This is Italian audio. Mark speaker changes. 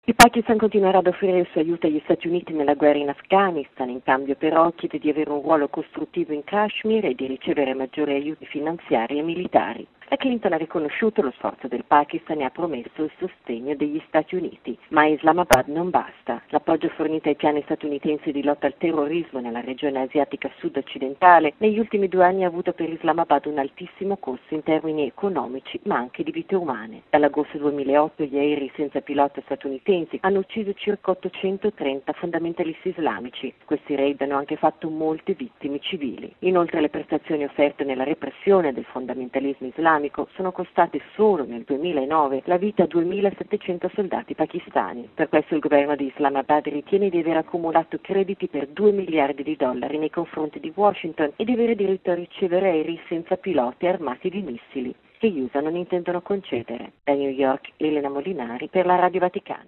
Speaker 1: Il Pakistan continuerà ad offrire il suo aiuto agli Stati Uniti nella guerra in Afghanistan, in cambio però chiede di avere un ruolo costruttivo in Kashmir e di ricevere maggiori aiuti finanziari e militari. La Clinton ha riconosciuto lo sforzo del Pakistan e ha promesso il sostegno degli Stati Uniti, ma a Islamabad non basta. L'appoggio fornito ai piani statunitensi di lotta al terrorismo nella regione asiatica sud-occidentale negli ultimi 2 anni ha avuto per Islamabad un altissimo costo in termini economici ma anche di vite umane. Dall'agosto 2008 gli aerei senza pilota statunitensi hanno ucciso circa 830 fondamentalisti islamici. Questi raid hanno anche fatto molte vittime civili. Inoltre le prestazioni offerte nella repressione del fondamentalismo islamico sono costate solo nel 2009 la vita a 2.700 soldati pakistani. Per questo il governo di Islamabad ritiene di aver accumulato crediti per $2 miliardi nei confronti di Washington e di avere diritto a ricevere aerei senza piloti armati di missili che gli USA non intendono concedere. Da New York, Elena Molinari per la Radio Vaticana.